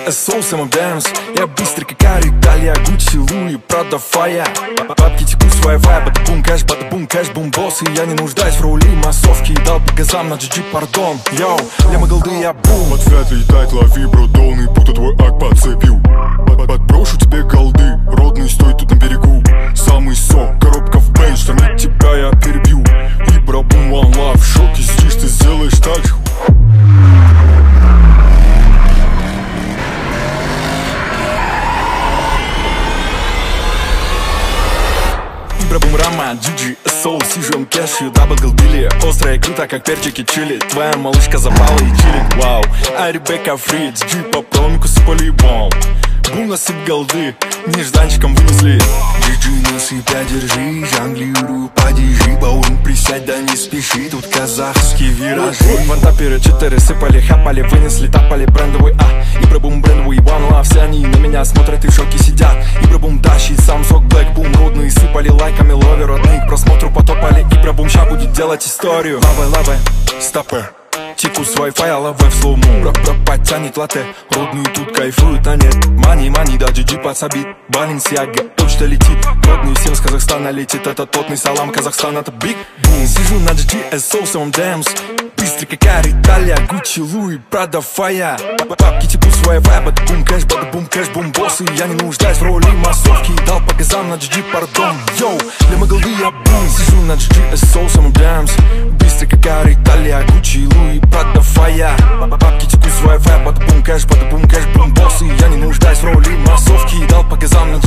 GG, соусом обдаемс. Я быстрый как Ари, Италия, Гуччи, Луи, Прада, Фая. Бабки текут с Wi-Fi, бада-бум, кэш, бум, босс. И я не нуждаюсь в роли массовки. Дал по газам на GG, пардон. Йоу, лема голды, я бум. Ответ летает, лови, бро, долный, будто твой ак подцепил. Подброшу тебе голды, родный, стой тут на берегу. Самый сок, коробка в бейдж, штормит тебя я перебью. И бра-бум, one love, в шоке сидишь, ты сделаешь так же. Бум рама, GG, соул, сижу, кэшью, дабл голдили. Острая, круто, как перчики чили. Твоя малышка запала и чилит, вау. А Ребекка Фри, GG по промику с по-любому. Бум, насыпь голды, нежданчиком вынесли. GG, насыпя, держи, жонглирую, подержи. Баурин, присядь, да не спеши, тут казахские виражи. Вантаперы 4 сыпали, хапали, вынесли, тапали брендовый, и бум брендовый, one love. Все они на меня смотрят и в шоке сидят. И бум тащит сам сок, блэк бум, родные сыпали лайками, лови родные к просмотру потопали. И бум ща будет делать историю. Лавай, стопер. Тику с Wi-Fi, лавай в слоуму. Бра подтянет латте, родные тут кайфуют, а нет. Мани, да GG подсобит. Баленсиага, точно летит. Родные всем с Казахстана летит. Это тотный салам, Казахстан это биг бум. Сижу на GG, соусом дэмс. Быстрый как Ари, Италия, Гуччи, Луи, Прада, Фая. Бабки текут с Wi-Fi, бада-бум, кэш, бум, босс. И я не нуждаюсь в роли массовки. Дал по газам на GG, пардон. Йоу, лема голды, я бум. Сижу на GG, соусом дэмс. Быстрый как Ари, Италия, Гуччи, Луи, Прада, Фая. Бабки текут с Wi-Fi, бада-бум, кэш, бум, босс. И я не нуждаюсь в роли массовки. Дал по газам на